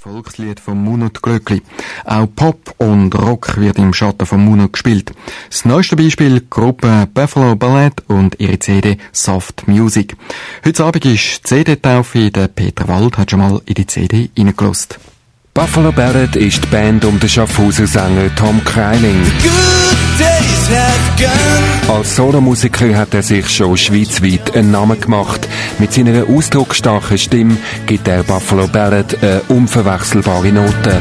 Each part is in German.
Volkslied von Munot Glöckli. Auch Pop und Rock wird im Schatten von Munot gespielt. Das neueste Beispiel, die Gruppe Buffalo Ballet und ihre CD Soft Music. Heute Abend ist die CD-Taufe. Der Peter Wald hat schon mal in die CD reingelassen. Buffalo Ballet ist die Band um den Schaffhauser Sänger Tom Kreiling. Als Solomusiker hat er sich schon schweizweit einen Namen gemacht. Mit seiner ausdrucksstarken Stimme gibt er Buffalo Ballet eine unverwechselbare Note.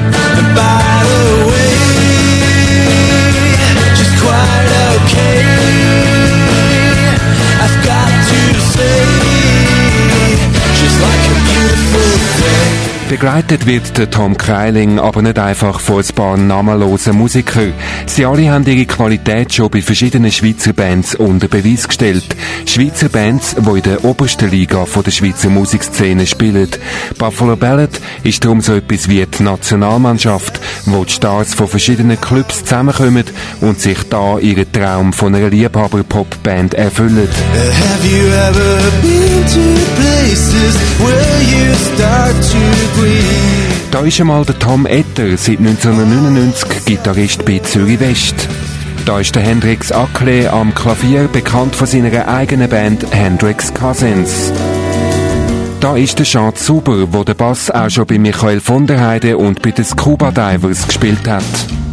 Begleitet wird der Tom Kreiling aber nicht einfach von ein paar namenlosen Musikern. Sie alle haben ihre Qualität schon bei verschiedenen Schweizer Bands unter Beweis gestellt. Schweizer Bands, die in der obersten Liga von der Schweizer Musikszene spielen. Buffalo Ballet ist darum so etwas wie die Nationalmannschaft, wo die Stars von verschiedenen Clubs zusammenkommen und sich da ihren Traum von einer Liebhaber-Pop-Band erfüllen. Have you ever been to places where you start to Da ist einmal der Tom Etter, seit 1999 Gitarrist bei Zürich West. Da ist der Hendrix Akle am Klavier, bekannt von seiner eigenen Band Hendrix Cousins. Da ist der Chant Zuber, wo der Bass auch schon bei Michael von der Heide und bei den Scuba Divers gespielt hat.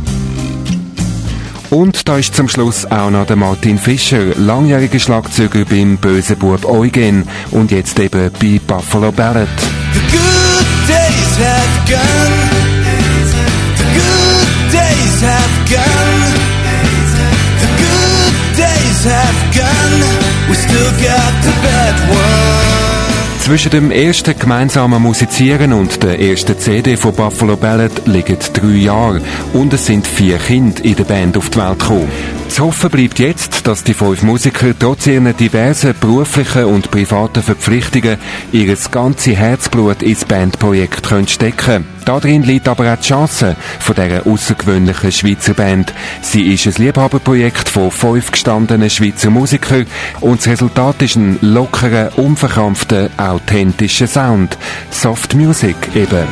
Und da ist zum Schluss auch noch der Martin Fischer, langjähriger Schlagzeuger beim Böse Bub Eugen und jetzt eben bei Buffalo Ballet. days have gone. The good days have gone. The good days have gone. We still got the bad ones. Zwischen dem ersten gemeinsamen Musizieren und der ersten CD von Buffalo Ballet liegen 3 Jahre und es sind 4 Kinder in der Band auf die Welt gekommen. Zu hoffen bleibt jetzt, dass die 5 Musiker trotz ihren diversen beruflichen und privaten Verpflichtungen ihr ganzes Herzblut ins Bandprojekt stecken können. Darin liegt aber auch die Chance von dieser außergewöhnlichen Schweizer Band. Sie ist ein Liebhaberprojekt von 5 gestandenen Schweizer Musikern und das Resultat ist ein lockerer, unverkrampfter, authentischer Sound. Soft Music eben.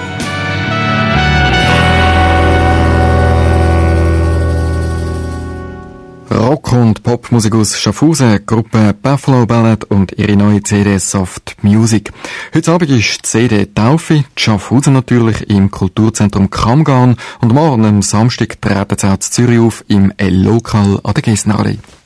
Rock- und Popmusik aus Schaffhausen, Gruppe Buffalo Ballet und ihre neue CD Soft Music. Heute Abend ist die CD Taufe, Schaffhausen natürlich, im Kulturzentrum Kramgarn und morgen am Samstag treten sie auch in Zürich auf, im L-Lokal an der Gessnerallee.